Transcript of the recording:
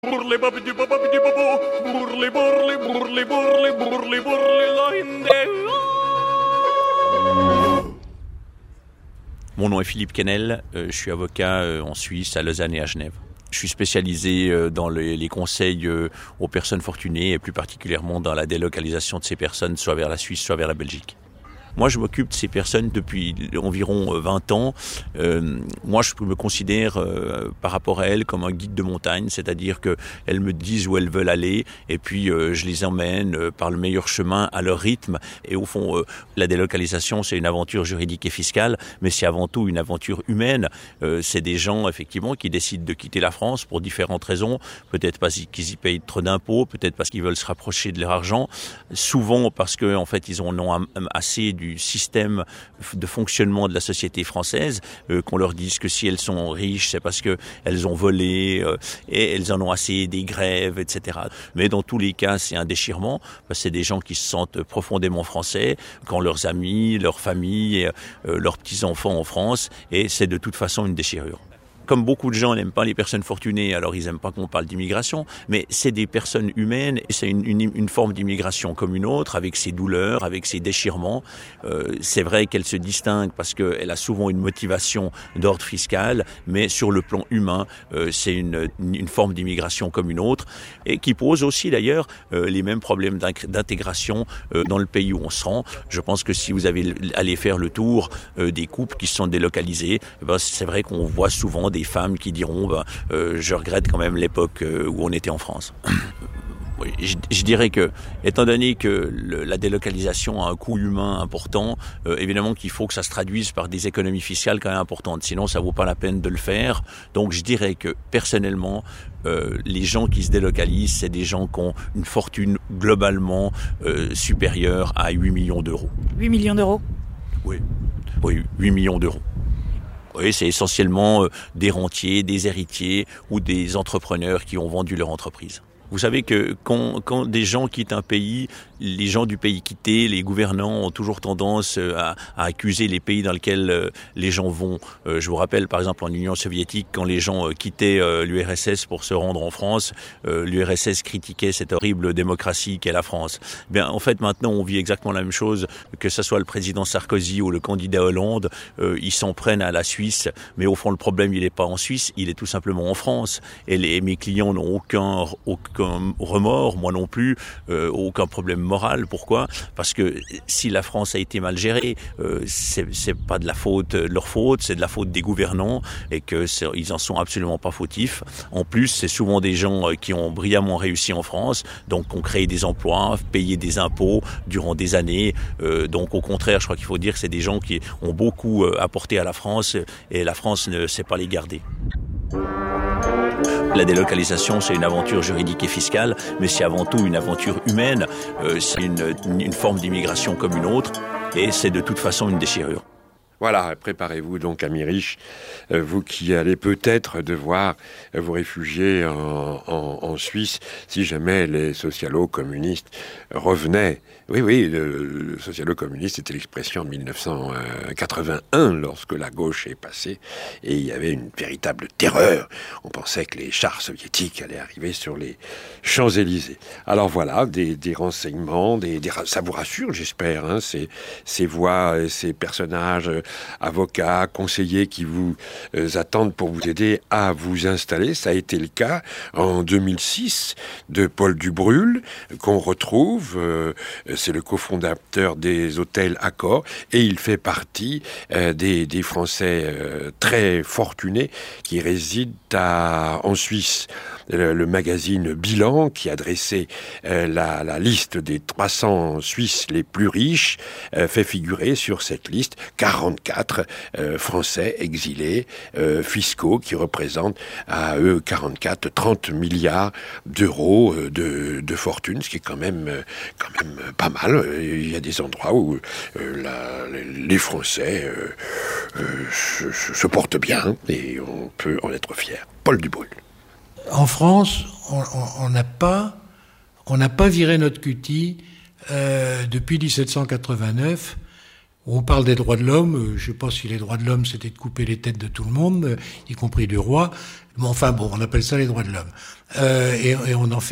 Burle babidi babidi babo, burle burle burle burle burle burle la hinde. Mon nom est Philippe Quesnel, je suis avocat en Suisse, à Lausanne et à Genève. Je suis spécialisé dans les conseils aux personnes fortunées et plus particulièrement dans la délocalisation de ces personnes, soit vers la Suisse, soit vers la Belgique. Moi, je m'occupe de ces personnes depuis environ 20 ans. Moi, je me considère par rapport à elles comme un guide de montagne, c'est-à-dire qu'elles me disent où elles veulent aller et puis je les emmène par le meilleur chemin à leur rythme. Et au fond, la délocalisation, c'est une aventure juridique et fiscale, mais c'est avant tout une aventure humaine. C'est des gens, effectivement, qui décident de quitter la France pour différentes raisons. Peut-être parce qu'ils y payent trop d'impôts, peut-être parce qu'ils veulent se rapprocher de leur argent. Souvent parce que, en fait, ils en ont assez du système de fonctionnement de la société française, qu'on leur dise que si elles sont riches, c'est parce que elles ont volé et elles en ont assez des grèves, etc. Mais dans tous les cas, c'est un déchirement, parce que c'est des gens qui se sentent profondément français, quand leurs amis, leur famille, leurs petits-enfants en France, et c'est de toute façon une déchirure. Comme beaucoup de gens n'aiment pas les personnes fortunées, alors ils n'aiment pas qu'on parle d'immigration, mais c'est des personnes humaines et c'est une forme d'immigration comme une autre, avec ses douleurs, avec ses déchirements. C'est vrai qu'elle se distingue parce qu'elle a souvent une motivation d'ordre fiscal, mais sur le plan humain, c'est une forme d'immigration comme une autre et qui pose aussi d'ailleurs les mêmes problèmes d'intégration dans le pays où on se rend. Je pense que si vous allez faire le tour des couples qui se sont délocalisés, c'est vrai qu'on voit souvent des femmes qui diront je regrette quand même l'époque où on était en France. Oui, je dirais que, étant donné que la délocalisation a un coût humain important, évidemment qu'il faut que ça se traduise par des économies fiscales quand même importantes, sinon ça vaut pas la peine de le faire. Donc je dirais que personnellement, les gens qui se délocalisent, c'est des gens qui ont une fortune globalement supérieure à 8 millions d'euros. 8 millions d'euros ? Oui, 8 millions d'euros. Oui, c'est essentiellement des rentiers, des héritiers ou des entrepreneurs qui ont vendu leur entreprise. Vous savez que quand des gens quittent un pays, les gens du pays quitté, les gouvernants ont toujours tendance à accuser les pays dans lesquels les gens vont. Je vous rappelle par exemple en Union soviétique, quand les gens quittaient l'URSS pour se rendre en France, l'URSS critiquait cette horrible démocratie qu'est la France. Bien, en fait, maintenant, on vit exactement la même chose, que ce soit le président Sarkozy ou le candidat Hollande, ils s'en prennent à la Suisse, mais au fond, le problème, il n'est pas en Suisse, il est tout simplement en France. Et mes clients n'ont aucun remords, moi non plus, aucun problème moral. Pourquoi ? Parce que si la France a été mal gérée, c'est pas de leur faute, c'est de la faute des gouvernants et que ils en sont absolument pas fautifs. En plus, c'est souvent des gens qui ont brillamment réussi en France, donc ont créé des emplois, payé des impôts durant des années. Donc au contraire, je crois qu'il faut dire que c'est des gens qui ont beaucoup apporté à la France et la France ne sait pas les garder. La délocalisation, c'est une aventure juridique et fiscale, mais c'est avant tout une aventure humaine. C'est une forme d'immigration comme une autre, et c'est de toute façon une déchirure. Voilà, préparez-vous donc, amis riches, vous qui allez peut-être devoir vous réfugier en Suisse si jamais les socialo-communistes revenaient. Oui, le socialo-communiste, c'était l'expression en 1981, lorsque la gauche est passée, et il y avait une véritable terreur. On pensait que les chars soviétiques allaient arriver sur les Champs-Élysées. Alors voilà, des renseignements, ça vous rassure, j'espère, hein, ces voix, ces personnages, avocats, conseillers qui vous attendent pour vous aider à vous installer. Ça a été le cas en 2006 de Paul Dubrul, qu'on retrouve, c'est le cofondateur des hôtels Accor, et il fait partie des Français très fortunés qui résident en Suisse. Le magazine Bilan, qui a dressé la liste des 300 Suisses les plus riches, fait figurer sur cette liste 44 Français exilés fiscaux qui représentent à eux 30 milliards d'euros de fortune, ce qui est quand même pas mal. Il y a des endroits où les Français se portent bien et on peut en être fier. Paul Dubrul. En France, on n'a pas viré notre cutie depuis 1789, On parle des droits de l'homme, je sais pas si les droits de l'homme c'était de couper les têtes de tout le monde, y compris du roi, mais enfin bon, on appelle ça les droits de l'homme. Et on en fait